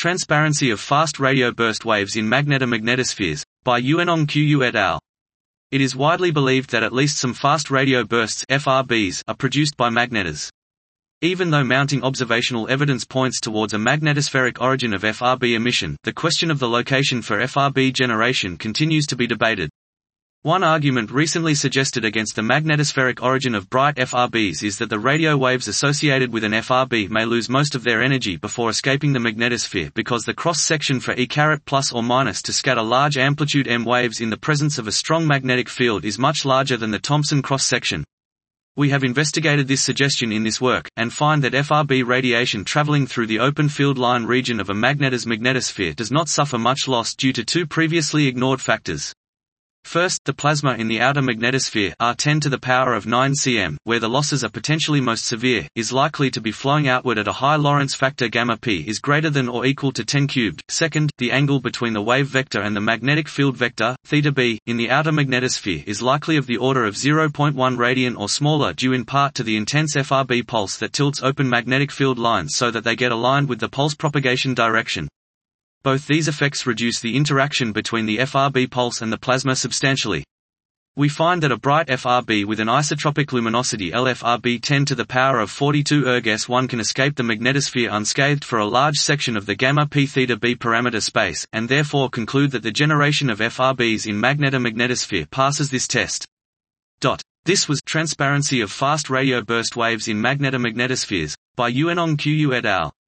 Transparency of fast radio burst waves in magnetomagnetospheres, by Yuanong Qiu et al. It is widely believed that at least some fast radio bursts (FRBs) are produced by magnetos. Even though mounting observational evidence points towards a magnetospheric origin of FRB emission, the question of the location for FRB generation continues to be debated. One argument recently suggested against the magnetospheric origin of bright FRBs is that the radio waves associated with an FRB may lose most of their energy before escaping the magnetosphere because the cross-section for E plus or minus to scatter large amplitude M waves in the presence of a strong magnetic field is much larger than the Thomson cross-section. We have investigated this suggestion in this work, and find that FRB radiation traveling through the open field line region of a magnetos magnetosphere does not suffer much loss due to two previously ignored factors. First, the plasma in the outer magnetosphere R10 to the power of 9 cm, where the losses are potentially most severe, is likely to be flowing outward at a high Lorentz factor gamma p is greater than or equal to 10 cubed. Second, the angle between the wave vector and the magnetic field vector, theta b, in the outer magnetosphere is likely of the order of 0.1 radian or smaller due in part to the intense FRB pulse that tilts open magnetic field lines so that they get aligned with the pulse propagation direction. Both these effects reduce the interaction between the FRB pulse and the plasma substantially. We find that a bright FRB with an isotropic luminosity LFRB 10 to the power of 42 erg-S1 can escape the magnetosphere unscathed for a large section of the gamma p theta b parameter space, and therefore conclude that the generation of FRBs in magnetomagnetosphere passes this test. This was Transparency of Fast Radio Burst Waves in Magnetomagnetospheres, by Yuanong Qiu et al.